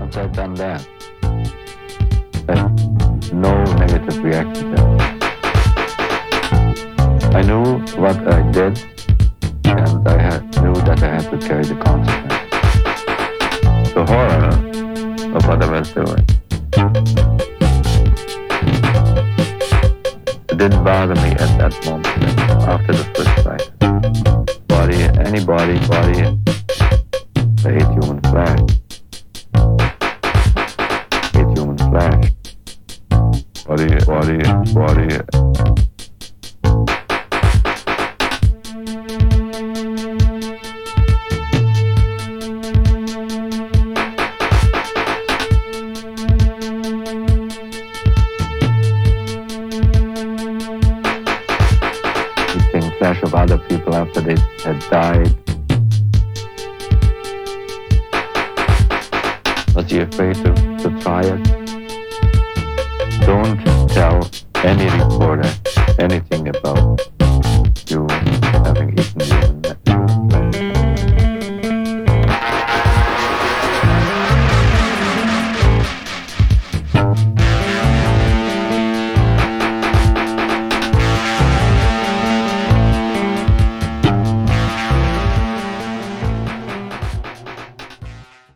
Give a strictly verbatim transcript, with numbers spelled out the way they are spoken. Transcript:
once I'd done that, I had no negative reaction to it. I knew what I did, and I had, knew that I had to carry the consequences. The horror of what I was doing, it didn't bother me at that moment, after the first fight. Body, any body, body, I hate human flesh. Hate human flesh. Body, body, body. Flesh of other people after they had died. Was he afraid to, to try it? Don't tell any reporter anything about